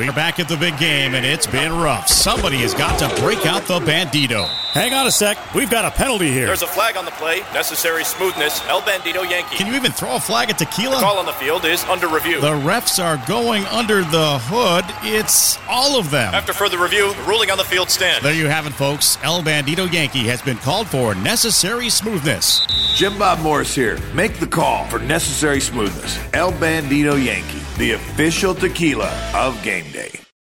We're back at the big game, and it's been rough. Somebody has got to break out the Bandito. Hang on a sec. We've got a penalty here. There's a flag on the play. Necessary smoothness. El Bandito Yankee. Can you even throw a flag at Tequila? The call on the field is under review. The refs are going under the hood. It's all of them. After further review, the ruling on the field stands. There you have it, folks. El Bandito Yankee has been called for necessary smoothness. Jim Bob Morris here. Make the call for necessary smoothness. El Bandito Yankee, the official tequila of game day.